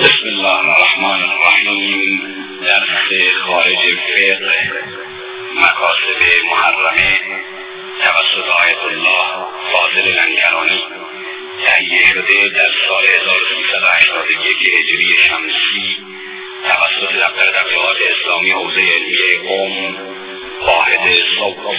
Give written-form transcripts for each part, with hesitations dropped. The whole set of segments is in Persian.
بسم الله الرحمن الرحیم. درس خارج فقه مکاسب محرمه توسط آیت الله فاضل لنگرانی تهیه شده در سال 1381 هجری شمسی توسط دفتر تبلیغات اسلامی حوزه علمیه قم واحد صوت.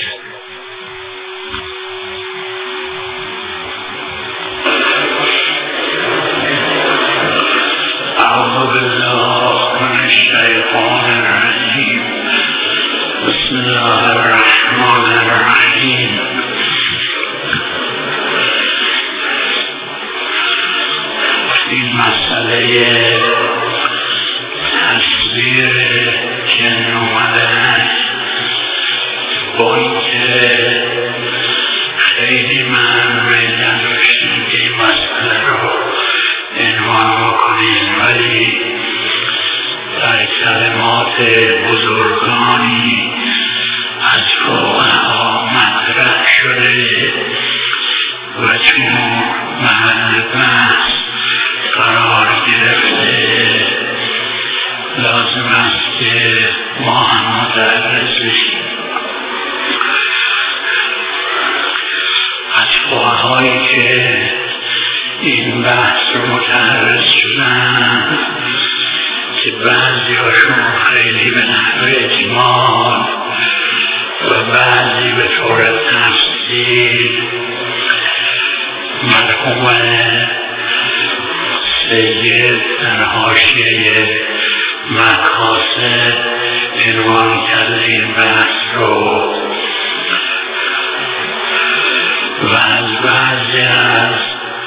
أعوذ بالله من الشيطان الرجيم. بسم الله الرحمن الرحيم. این مسئله تصویر جن و ملک با اینکه خیلی من میل نداشتیم که این مسئله رو عنوان بکنیم، ولی در کلمات بزرگانی از فقها مطرح شده و چون محل بحث قرار گرفته لازم است که ما هم متعرض بشیم. از فقهایی که این بحث رو متعرض شدن که بعضی هاشون خیلی به نحو اجمال و بعضی به طور تفصیل مرحوم سید در حاشیه مکاسب عنوان کرده این بحث رو و از بعضی از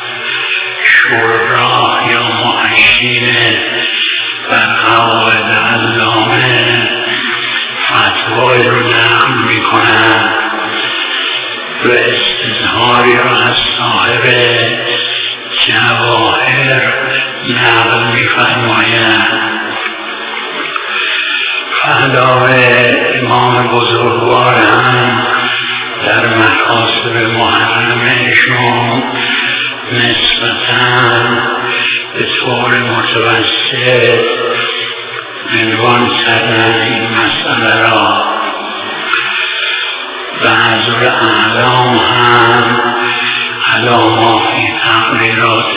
شورا یا معشین بر قواعد علامه فتوای رو نقل می کنند و استظهاری رو از صاحب جواهر نقل می فرمایند. علاوه امام بزرگوار هم در مکاسب محرمهشون نسبتاً به طور متوسط عنوان کردن این مسئله را. بعض اعلام هم علامات تقریرات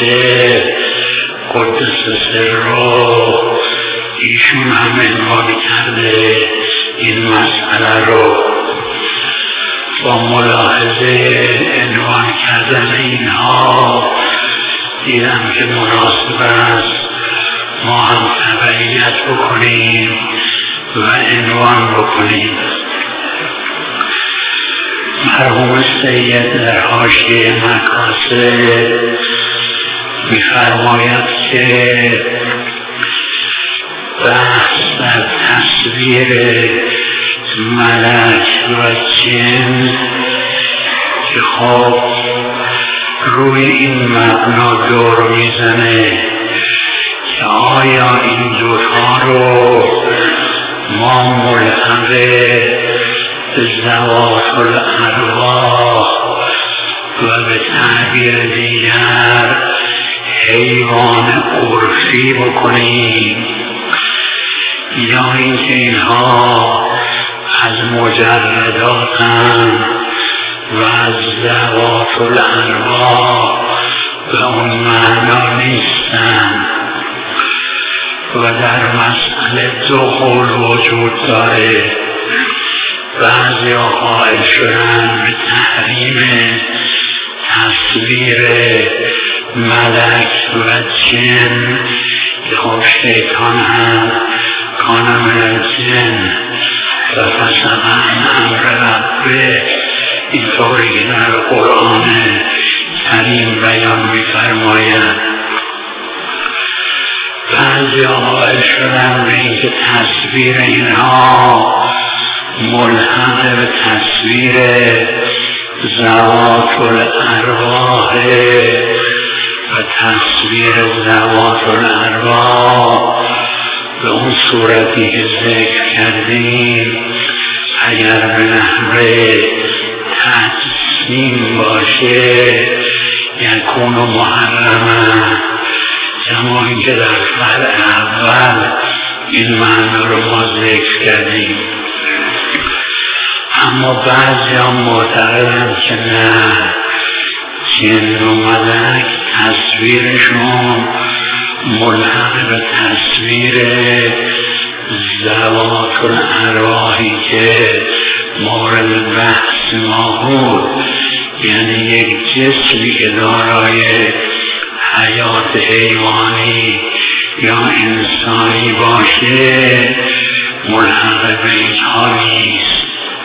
قدس سره ایشون هم عنوان کرده این مسئله رو. با ملاحظه عنوان کردن اینها دیدم که مناسب است ما هم تبعیت بکنیم و عنوان بکنیم. مرحوم سید در حاشیه مکاسب می‌فرماید که بحث در تصویر ملک و جن که خب روی این مبنا دور میزنه که آیا این دوتا رو ما ملحق به ذوات الارواح و به تعبیر دیگر حیوان عرفی بکنیم یا اینکه اینها از مجرداتن و از ذوات الارواح به اون معنا نیستن و در مسئله دو قول وجود داره. بعضی قائل شدن به تحریم تصویر ملک و جن که خب شیطان هم کان من الجن و فسق عن امر ربه اینطوری که در قرآن کریم بیان می‌فرماید. بعضی قائل شدن به اینکه تصویر اینها ملحق به تصویر ذوات الارواح و تصویر ذوات الارواح به اون صورتی که ذکر کردیم اگر به نحو تجسیم باشه یکون محرمه کما اینکه در فرع اول این معنا رو ما ذکر کردیم. اما بعضی هم معتقدند که نه، جن و ملک تصویرشون ملحق به تصویر ذوات الارواحی که مورد بحث ما بود، یعنی یک جسمی که دارای حیات حیوانی یا انسانی باشه ملحق به اینها نیست.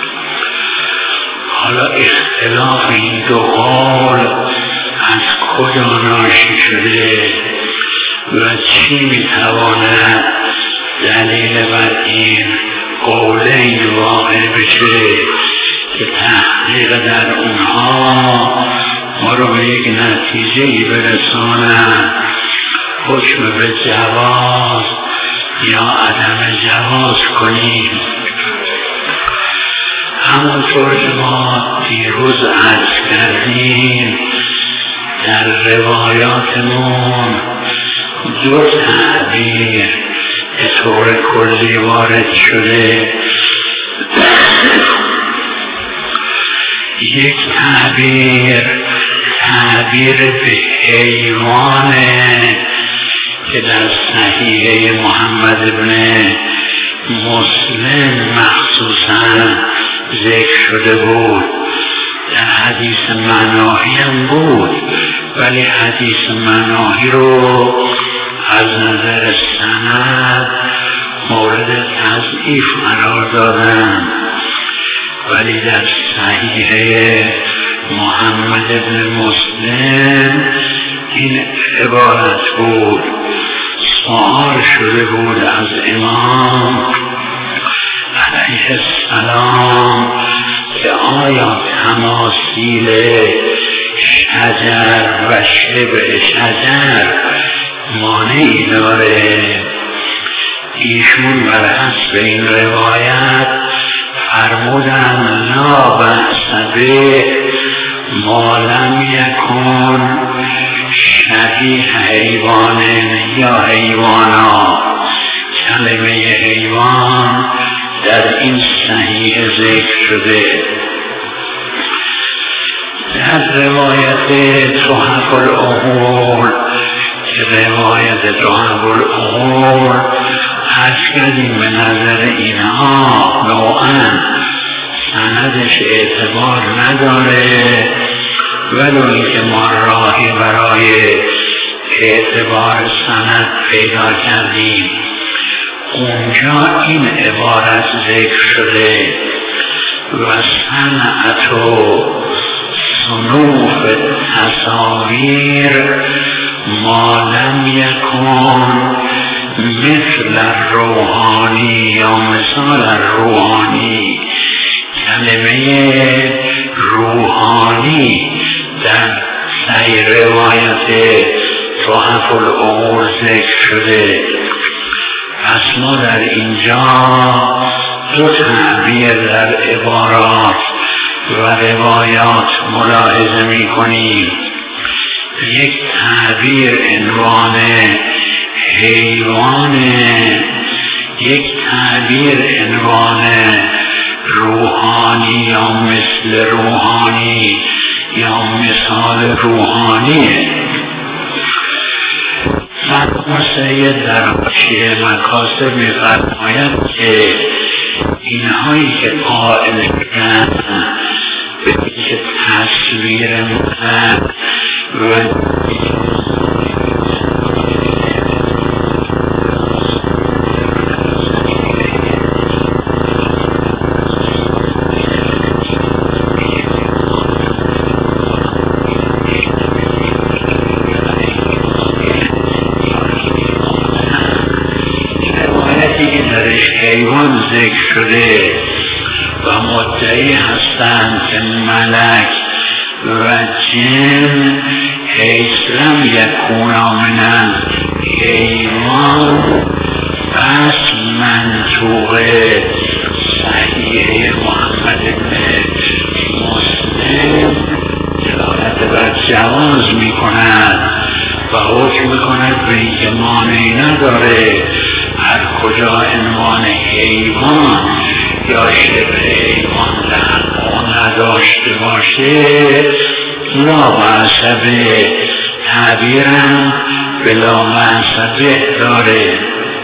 حالا اختلاف این دو قول از کجا ناشی شده و چی میتواند دلیل بر این قولین واقع بشه که تحقیق در اونها ما رو به یک نتیجه‌ای برسانند حکم به جواز یا عدم جواز کنیم. همونطور که ما دیروز عرض کردیم در روایاتمون دو تعبیر به طور کلی وارد شده. یک تعبیر به حیوانه که در صحیحه محمد بن مسلم مخصوصا ذکر شده بود. در حدیث مناهی هم بود، ولی حدیث مناهی رو از نظر سند مورد تضعیف قرار دادن، ولی در صحیحه محمد بن مسلم این عبارت بود. سؤال شده بود از امام علیه السلام که آیا تماثیل شجر و شبه شجر مانعی داره؟ ایشون بر حسب این روایت فرمودن لا بأس به ما لم یکن شبیه حیوان یا حیوانا. کلمه حیوان در این صحیح ذکر شده. در روایت تحف العقول که روایت تحف العقول عرض کردیم به نظر اینها نوعا سندش اعتبار نداره، ولی که ما راهی برای اعتبار سند پیدا کردیم. اونجا این عبارت ذکر شده و صنعت و صنوف تصاویر ما لم یکن مثل روحانی یا مثال روحانی. کلمه روحانی در صحیح روایت تحف العقول ذکر شده. پس ما در اینجا دو تعبیر در عبارات و روایات ملاحظه می کنیم. یک تعبیر عنوان حیوانه، یک تعبیر عنوان روحانی یا مثل روحانی یا مثال روحانیه. مرحوم سید در حاشیه مکاسب می‌فرماید که اینهایی که قائل شدن به اینکه تصویر مطلق و حیوان ذکر شده و مدعی هستند که ملک و جن حیث لم یکونا من حیوان، پس منطوق صحیح محمد بن مسلم دلالت بر جواز می کند و و حکم میکند به اینکه مانعی نداره هر کجا عنوان حیوان یا شبه حیوان لحظه نداشته باشه لا بعصبه تعبیرم بلا بعصبه داره.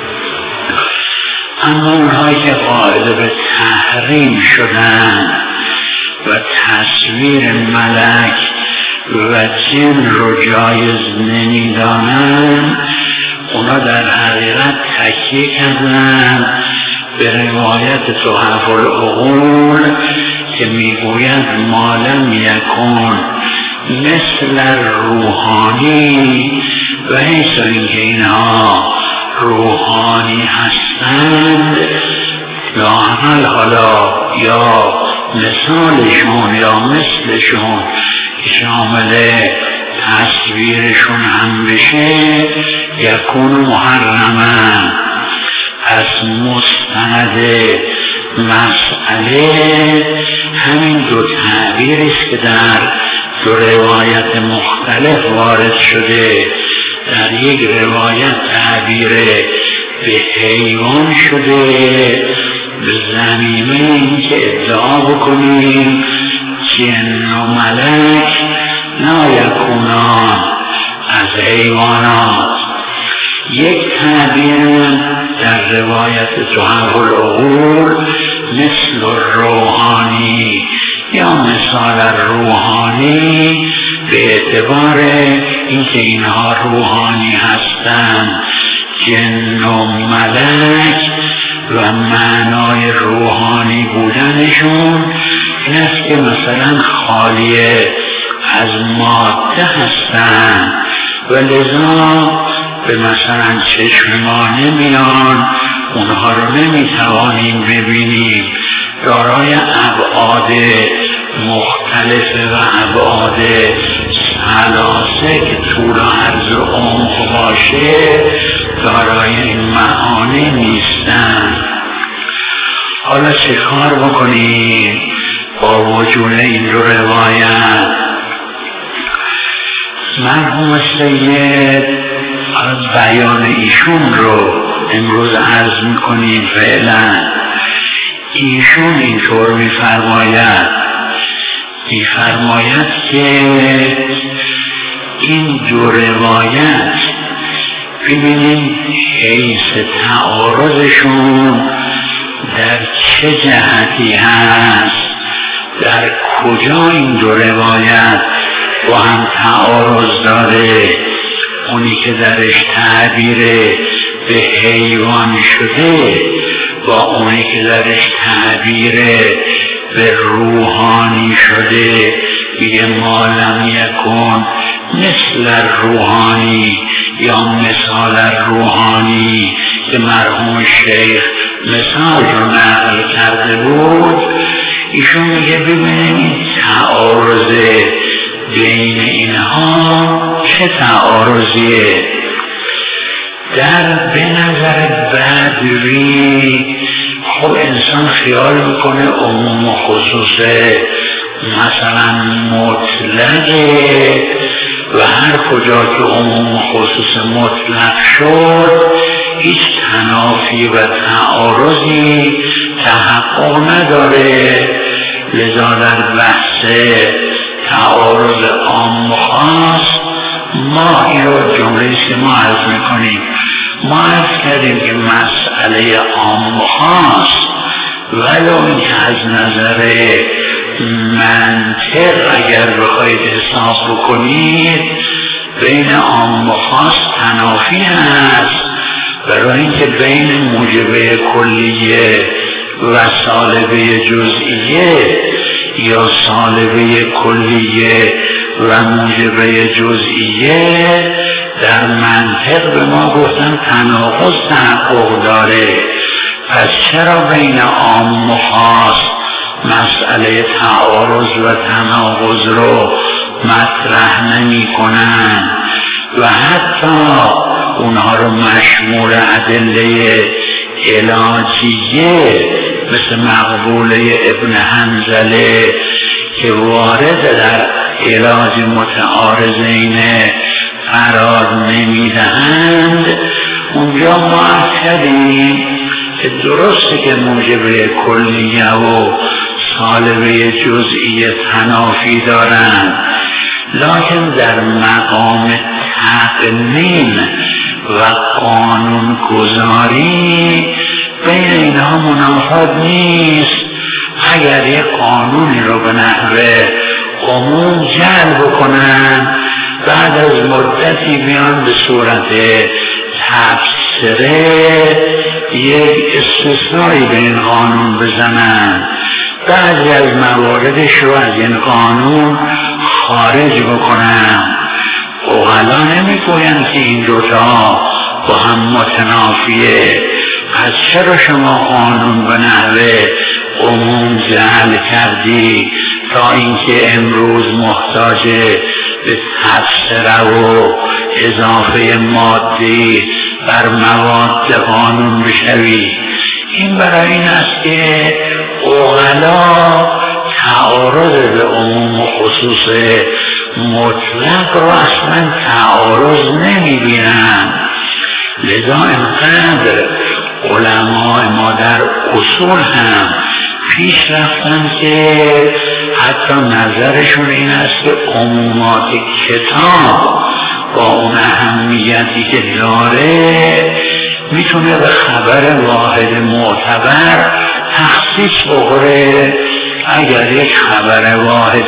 اما اونهایی که قائل به تحریم شدن و تصویر ملک و جن رو جایز نمیدانن اونا در حقیقت تکیه کردن به روایت تحف العقول که میگوید ما لم یکن مثل روحانی و حیث اینکه اینها روحانی هستند لااقل حالا یا مثالشون یا مثلشون که شامل تصویرشون هم بشه یکون محرما. از مستند مسئله همین دو تعبیر است که در دو روایت مختلف وارد شده. در یک روایت تعبیر به حیوان شده به ضمیمه این که ادعا بکنیم جن و ملک نایکونان از حیوانات. یک تعبیر در روایت تحف العقول مثل روحانی یا مثال روحانی به اعتبار اینکه اینها روحانی هستند جن و ملک و معنای روحانی بودنشون این است که مثلا خالی از ماده هستند و لذا به مثلا چشم ما نمیان اونها رو نمیتوانیم ببینیم دارای ابعاد مختلفه و ابعاد ثلاثه که طول و عرض و عمق باشه دارای این معانی نیستن. حالا چه کار بکنیم با وجود این دو روایت؟ مرحوم سید بیان ایشون رو امروز عرض میکنیم. فعلا ایشون اینطور میفرماید که این دو روایت ببینیم حیث تعارضشون در چه جهتی هست، در کجا این دو روایت با هم تعارض داره. اونی که درش تعبیر به حیوان شده با اونی که درش تعبیر به روحانی شده میگه ما لم یکن مثل روحانی یا مثال روحانی که مرحوم شیخ مثال رو نقل کرده بود. ایشون میگه ببینید تعارض بین اینها چه تعارضیه. در به نظر بدوی خب انسان خیال میکنه عموم و خصوصه مثلا مطلقه و هر کجا که عموم و خصوص مطلق شد هیچ تنافی و تعارضی تحقق نداره. لذا در بحث تعارض عام و خاص ما این رو جمله‌ای که ما عرض میکنیم ما عرض کردیم که مسئله عام و خاص ولو اینکه از نظر منطق اگر بخواید حساب بکنید بین عام و خاص تنافی هست، برای اینکه بین موجبه کلیه و سالبه جزئیه یا سالبه کلیه و موجبه جزئیه در منطق به ما گفتن تناقض تحقق داره. پس چرا بین عام و خاص مسئله تعارض و تناقض رو مطرح نمی کنن و حتی اونها رو مشمول ادله علاجیه مثل مقبوله ابن حنظله که وارد در علاج متعارضین قرار نمیدهند، اونجا ما کردیم که درسته که موجب کلیه و سالبه جزئی تنافی دارند، لکن در مقام تقنین و قانون گذاری بین اینها منافات نیست. اگر یک قانونی رو به نحو عموم جلب کنن، بعد از مدتی بیان به صورت تفسیره یک استثنایی به این قانون بزنن، بعضی از مواردش رو از این قانون خارج بکنن. عقلا نمیگویند که این دوتا با هم متنافیه، پس چرا شما قانون به نحو عموم جعل کردی تا اینکه امروز محتاج به تفسیره و اضافه مادی بر مواد قانون بشوی؟ این برای این است که عقلا تعارض به عموم و خصوص مطلق رو اصلا تعارض نمیبینن. لذا اینقدر علماء ما در اصول هم پیش رفتن که حتی نظرشون این است که عمومات کتاب با اون اهمیتی که داره میتونه به خبر واحد معتبر تخصیص بخوره. اگر یک خبر واحد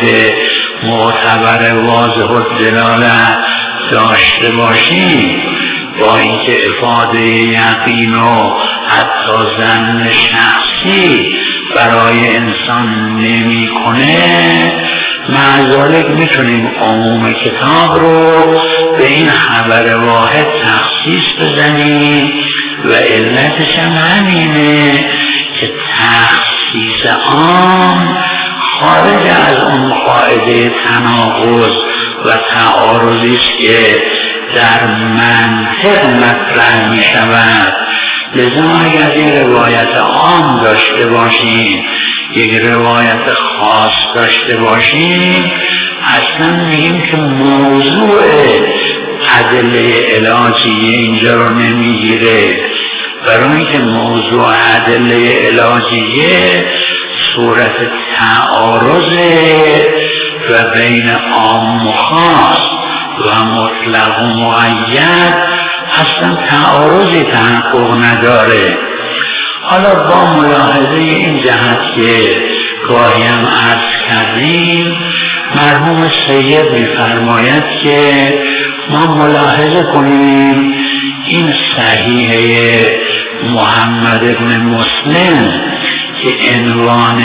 معتبر واضح الدلاله داشته باشیم، با اینکه افاده یقین و حتی ظن شخصی برای انسان نمیکنه، مع ذالک میتونیم عموم کتاب رو به این خبر واحد تخصیص بزنیم و علتش هم همینه که تخصیص عام خارج از اون قاعده تناقض و تعارضی است که در منطق مطرح می شود. لذا اگر یک روایت عام داشته باشیم، یک روایت خاص داشته باشیم، اصلا میگیم که موضوع ادله علاجیه اینجا رو نمیگیره، برای اینکه موضوع ادله علاجیه صورت تعارضه و بین عام و خاص و مطلق و مقید اصلا تعارضی تحقق نداره. حالا با ملاحظه این جهت که گاهی هم عرض کردیم، مرحوم سید می‌فرماید که ما ملاحظه کنیم این صحیحه محمد ابن مسلم که عنوان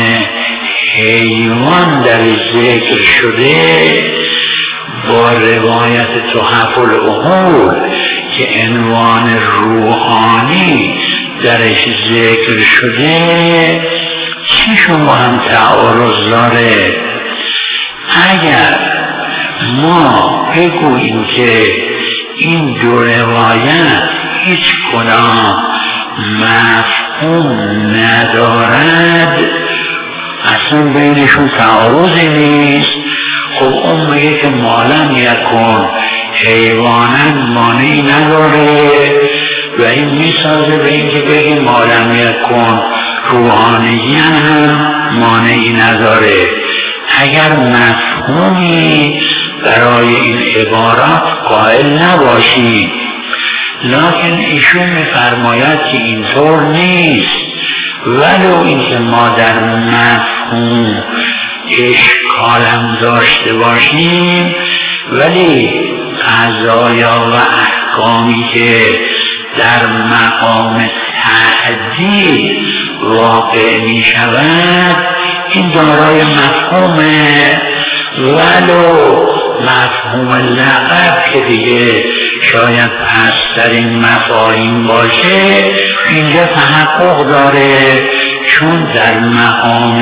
حیوان در ذکر شده با روایت تحف العقول که عنوان روحانی درش ذکر شده چی شما هم تعارض داره؟ اگر ما بگوییم که این دو روایت هیچ کدام مفهوم ندارد، اصلا بینشون تعارضی نیست، خب اون میگه که مالن یکن حیوانن مانعی نداره و این میسازه به این که بگیم مالن یکن روحانیین هم مانعی نداره. اگر مفهومی برای این عبارات قائل نباشی، لکن ایشون میفرماید که اینطور نیست، ولو اینکه ما در مفهوم اشکالم داشته باشیم، ولی قضایا و احکامی که در مقام تعدیل واقع می شود این دارای مفهومه، ولو مفهوم لقب که دیگه شاید پسترین مفاهیم باشه اینجا تحقق داره، چون در مقام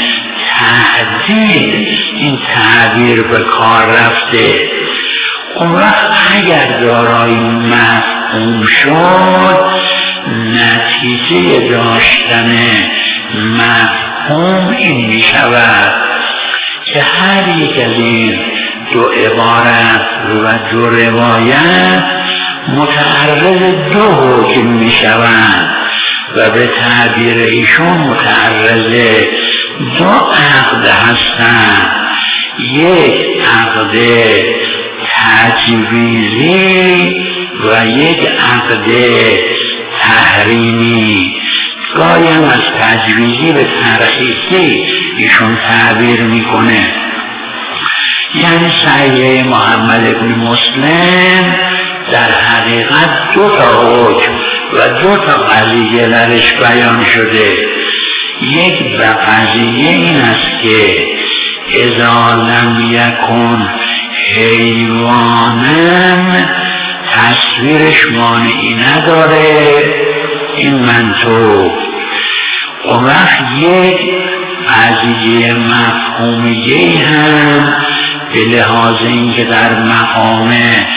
تعدیل این تعبیر به کار رفته. اون وقت اگر دارای مفهوم شد، نتیجه داشتن مفهوم این می شود که هر یک از این دو عبارت و دو روایت متعرض دو حکم می شوند و به تعبیر ایشون متعرض دو عقد هستند. یک عقد تجویزی و یک عقد تحریمی. گاهی هم از تجویزی به ترخیصی ایشون تعبیر میکنه. یعنی صحیح محمد بن مسلم در حقیقت دو تا حکم و دو تا قضیه درش بیان شده. یک قضیه این است که اذا لم یکن حیوانن تصویرش مانعی نداره، این منطوق. اون وقت یک قضیه مفهومیه هم به لحاظ اینکه در مقام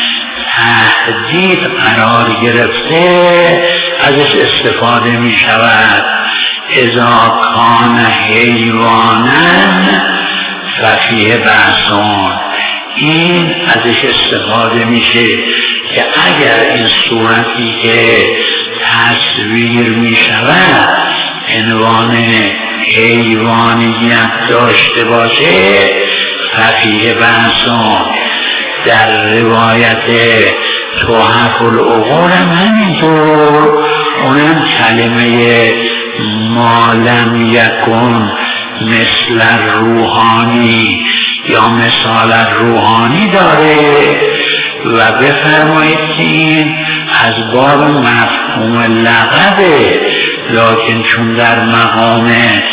تهدید قرار گرفته ازش استفاده می شود. اذا کان حیوانن ففیه بحثون، این ازش استفاده میشه که اگر این صورتی که تصویر می شود عنوان حیوانیت داشته باشه ففیه بحثون. در روایت تحف العقول هم همینطور، اونم کلمه ما لم یکن مثل روحانی یا مثال روحانی داره و بفرمایید که این از باب مفهوم لقبه، لکن چون در مقام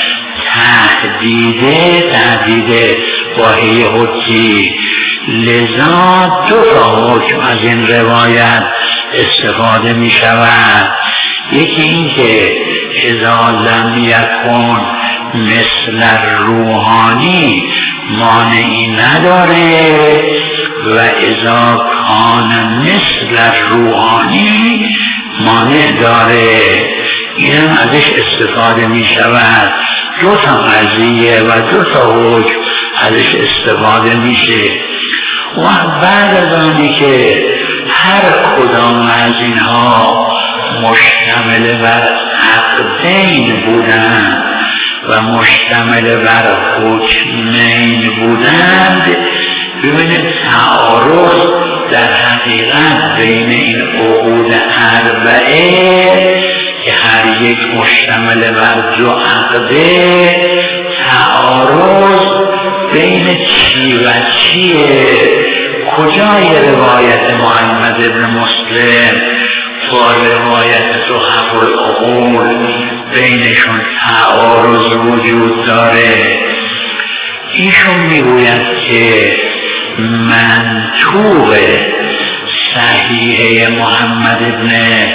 تهدید واهی حجی، لذا دو تا حکم از این روایت استفاده می شود. یکی این که اذا لم یکن مثل روحانی مانعی نداره و اذا کان مثل روحانی مانع داره، اینم ازش استفاده می شود. دو تا قضیه و دو تا حکم ازش استفاده میشه. و بعد از آنی که هر کدام از اینها مشتمل بر عقدین بودند و مشتمل بر حکمین بودند، ببینید تعارض در حقیقت بین این عقود اربعه که هر یک مشتمل بر دو عقده، تعارض بین چی و چیه، کجای روایت محمد بن مسلم با روایت تحف العقول بینشون تعارض وجود داره. ایشون میگوید که منطوق صحیح محمد بن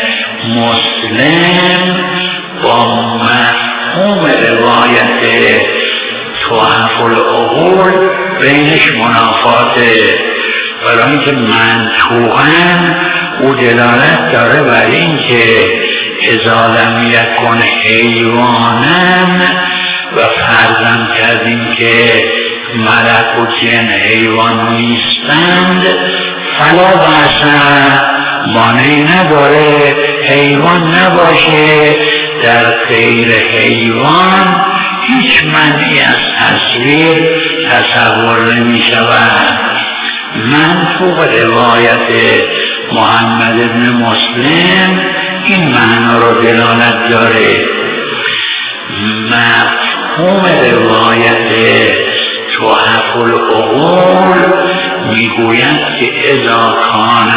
مسلم با مفهوم روایت تحف العقول بینش منافاته، برای اینکه منطوقاً او دلالت داره بر این که اذا لم یکن حیوانن و فرضاً کردیم که ملک و جن حیوان نیستند، فلا بأس، مانعی نداره حیوان نباشه. در غیر حیوان هیچ معنی از تصویر تصور نمی شود. منطوق روایت محمد بن مسلم این معنا رو دلالت داره. مفهوم روایت تحف العقول میگوید که اذا کان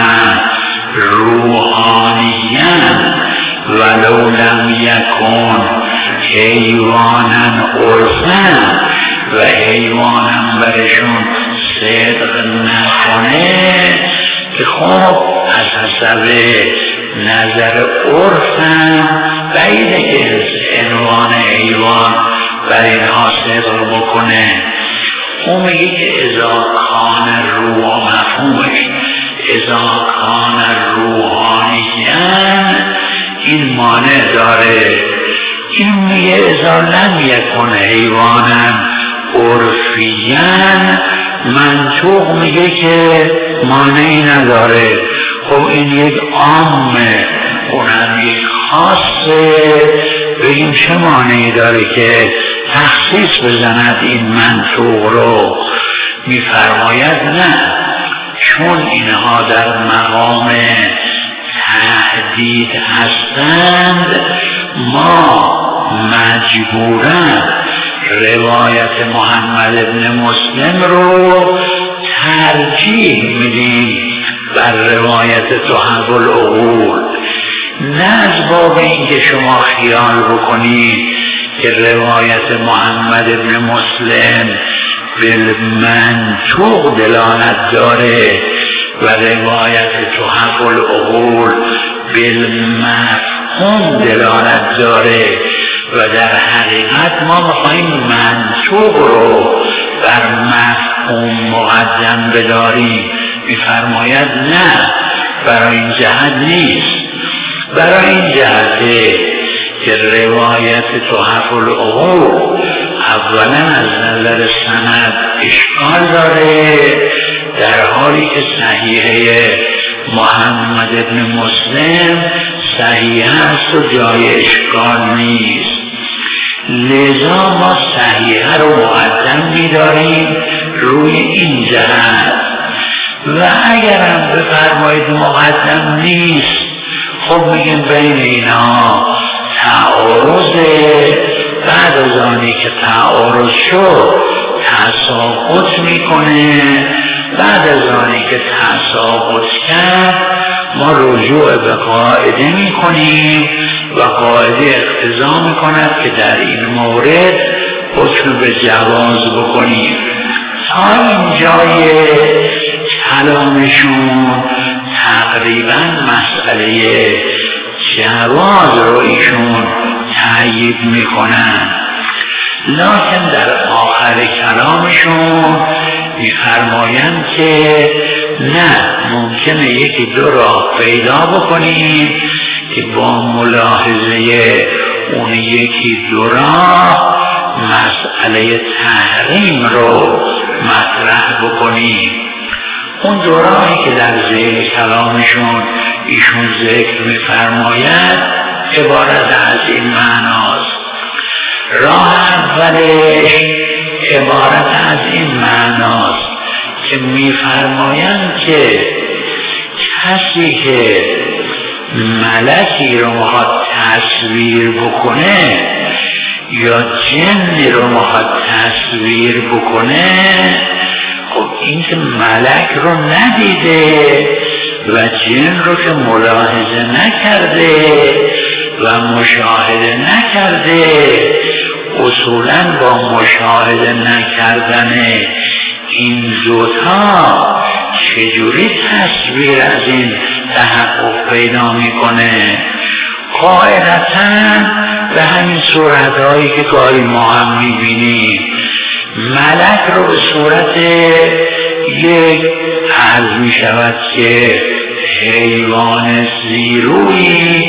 روحانیان ولو لم یکن حیوانن عرفن، و حیوانن برشون صدق نکنه که خب از حسب نظر عرفن بعیده که عنوان حیوان بر اینها صدق بکنه. اون میگه که اذا کان روح، مفهومش اذا کان روحانیان این مانع داره. این میگه اذا لم یکن حیوانن عرفیان منطوق میگه که مانعی نداره. خب این یک عامه، اونم یک خاصه، بگیم چه مانعی داره که تخصیص بزند این منطوق رو؟ میفرماید نه، چون اینها در مقام تهدید هستند ما مجبورن روایت محمد ابن مسلم رو ترجیح میدیم بر روایت تحف العقول، نه از باب اینکه شما خیال بکنید که روایت محمد ابن مسلم بالمنطوق دلالت داره و روایت تحف العقول بالمفهوم دلالت داره و در حقیقت ما میخواییم منطوق رو بر مفهوم مقدم بداریم. میفرماید نه، برای این جهت نیست، برای این جهته که روایت تحف العقول اولا از نظر سند اشکال داره، در حالی که صحیحه محمد ابن مسلم صحیح است و جای اشکال نیست. لذا ما صحیحه رو مقدم می‌داریم روی این جهت و اگرم بفرمایید مقدم نیست، خب میگیم بین اینا تعارضه، بعد از آنی که تعارض شد تساقط میکنه، بعد از آنی که تساقط کرد ما رجوع به قاعده میکنیم و قاعده اقتضا میکند که در این مورد حکم به جواز بکنیم. تا این جای کلامشون تقریبا مسئله جواز رو ایشون تأیید میکنن، لکن در آخر کلامشون میفرمایند که نه، ممکنه یکی دو راه پیدا بکنیم که با ملاحظه اون یکی دو راه مسئله تحریم رو مطرح بکنیم. اون دو راهی که در ذیل کلامشون ایشون ذکر میفرماید عبارت از این معناست. راه اولش عبارت از این معناست که میفرمایند که کسی که ملکی رو میخواد تصویر بکنه یا جنی رو میخواد تصویر بکنه، خب این که ملک رو ندیده و جن رو که ملاحظه نکرده و مشاهده نکرده، اصولاً با مشاهده نکردن این دوتا چجوری تصویر از این تحقق پیدا میکنه؟ قاعدتاً به همین صورتهایی که گاهی ما هم میبینیم، ملک رو به صورت یک عرض میشود که حیوان زیروی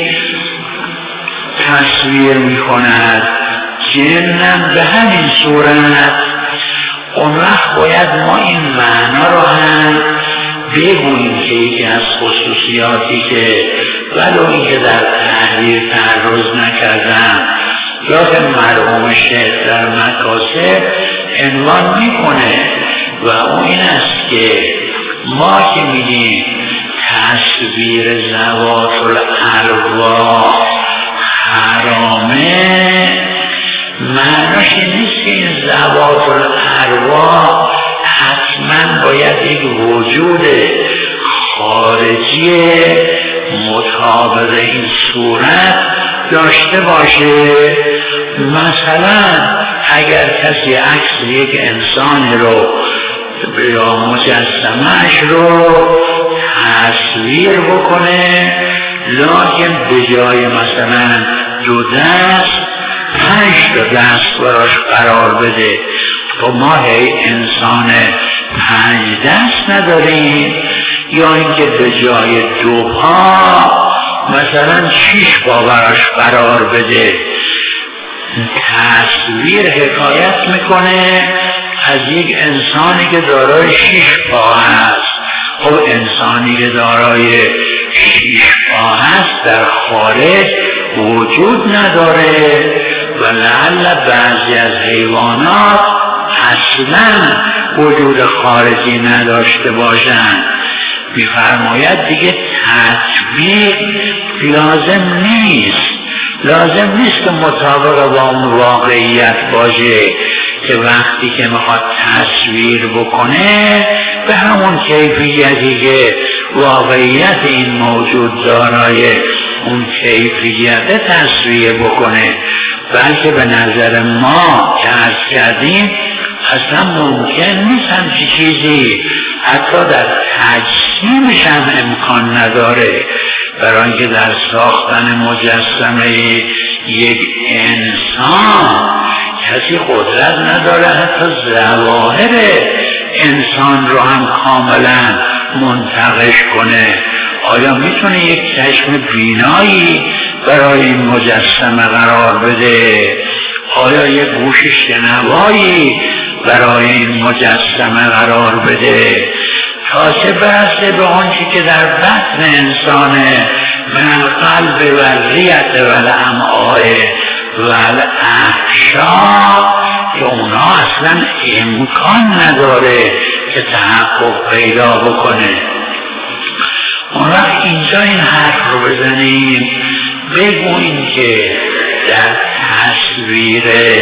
تصویر میکند، جنم به همین صورت. اون وقت باید ما این معنا رو هم بگوییم که یکی از خصوصیاتی که ولو اینکه در تحریر تعرض نکردم لیکن مرحوم شیخ در مکاسب عنوان میکنه و اون این است که ما که میگیم تصویر ذوات الارواح حرامه، معناش نیست که این ذوات الارواح حتما باید یک وجود خارجی مطابق این صورت داشته باشه. مثلا اگر کسی عکس یک انسان رو یا مجسمه‌اش رو تصویر بکنه، لکن به جای مثلا 2 دست 5 دست براش قرار بده. خب ما انسان 5 دست نداریم، یا اینکه به جای 2 پا مثلا 6 پا براش قرار بده. تصویر حکایت میکنه از یک انسانی که دارای 6 پا است. خب انسانی که دارای 6 پا است در خارج وجود نداره و لعل بعضی از حیوانات اصلا وجود خارجی نداشته باشند. می‌فرماید دیگه تطبیق لازم نیست که مطابق با اون واقعیت باشه که وقتی که میخواد تصویر بکنه به همون کیفیتی که واقعیت این موجود دارای اون کیفیت تصویر بکنه، بلکه به نظر ما که عرض کردیم اصلا ممکن نیست همچی چیزی حتی در تجسیمش هم امکان نداره، برای اینکه در ساختن مجسمه یک انسان کسی قدرت نداره حتی ظواهر انسان رو هم کاملا منتقش کنه. آیا میتونه یک چشم بینایی برای این مجسمه قرار بده؟ آیا یک گوش شنوایی برای این مجسمه قرار بده؟ تا چه برسه به آنچه که در بطن انسانه من القلب و الریت و الامعاء و الاحشاء که اونا اصلا امکان نداره که تحقق پیدا بکنه. اون وقت اینجا این حرف رو بزنیم بگوییم که در تصویر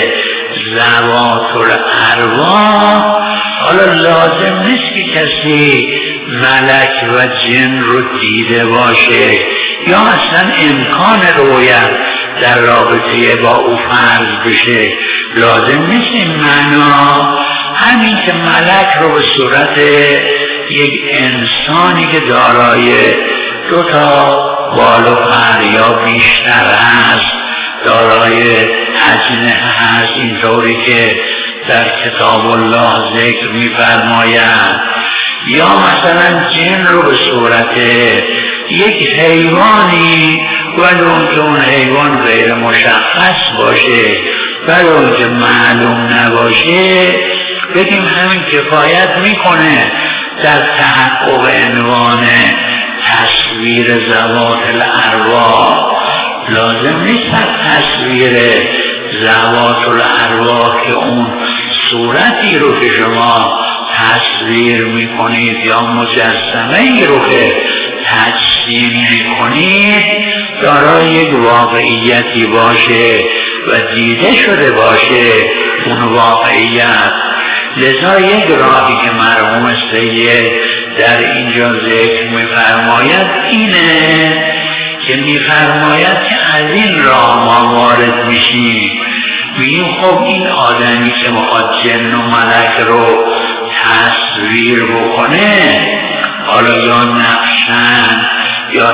ذوات الارواح حالا لازم نیست که کسی ملک و جن رو دیده باشه یا اصلا امکان رویت در رابطه با او فرض بشه. لازم نیست این معنا همین که ملک رو به صورت یک انسانی که دارای 2 بال و پر یا بیشتر است، دارای اجنحه هست، اینطوری که در کتاب الله ذکر می‌فرماید، یا مثلا جن رو به صورت یک حیوانی ولو اون که اون حیوان غیر مشخص باشه ولو اون که معلوم نباشه بگیم همین کفایت میکنه در تحقق عنوان تصویر ذوات الارواح. لازم نیست تصویر ذوات الارواح که اون صورتی رو که شما تصویر میکنید یا مجسمه ای رو که تجسیم میکنید دارای یک واقعیتی باشه و دیده شده باشه اون واقعیت. لذا یک راهی که مرحوم سید در اینجا ذکر میفرماید اینه که میفرماید که از این راه ما وارد میشیم، میگیم خب این آدمی که میخواد جن و ملک رو تصویر بکنه حالا یا نقشن یا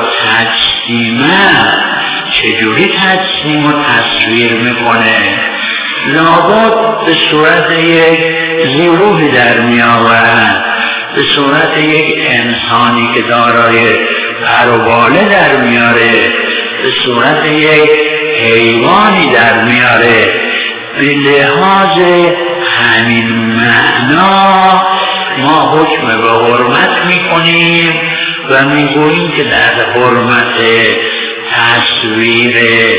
تجسیمن چجوری تجسیم و تصویر میکنه؟ لابد به صورت یک ظروفی در میآورد، به صورت یک انسانی که دارای پر و باله در میاره، به صورت یک حیوانی در میاره. به لحاظ همین معنا ما حکم به حرمت میکنیم و میگوییم که در حرمت تصویر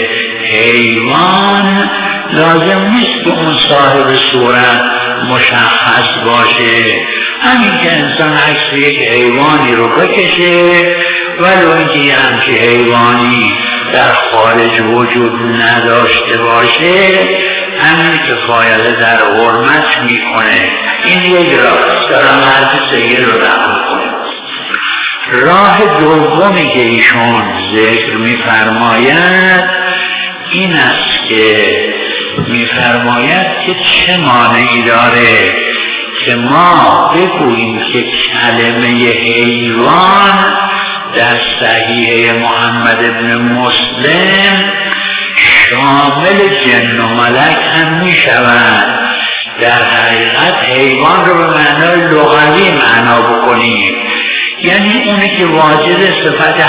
حیوان لازم نیست که اون صاحب صورت مشخص باشه، همین که انسان عکس یک حیوانی رو بکشه ولو اینکه یه همچه حیوانی در خارج وجود نداشته باشه همین کفایت در حرمت میکنه. این یک راه دارم حرف سید رو نقل کنم. راه دومی که ایشون ذکر میفرماید این است که میفرماید که چه مانعی داره که ما بگوییم که کلمه حیوان در صحیح محمد ابن مسلم شامل جن و ملک هم می شود. در حقیقت حیوان رو به معنای لغوی معنا بکنیم، یعنی اونی که واجد صفت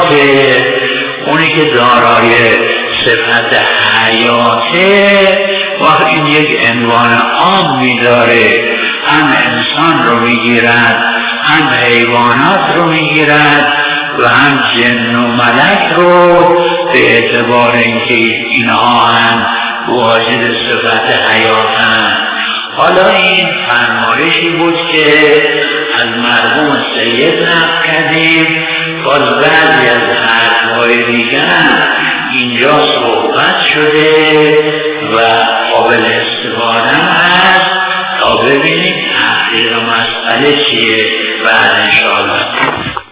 حیاته، اونی که دارای صفت حیاته این یک عنوان عام می‌داره، هم انسان رو میگیرد، هم حیوانات رو میگیرد و هم جن و ملک رو، به اعتبار اینکه اینها هم واجد صفت حیاتن. حالا این فرمایشی بود که از مرحوم سید نقل کردیم. باز بعضی از حرف‌های دیگر اینجا صحبت شده و قابل استفاده هست تا ببینید تحقیق مسئله چیه بعد انشاءالله.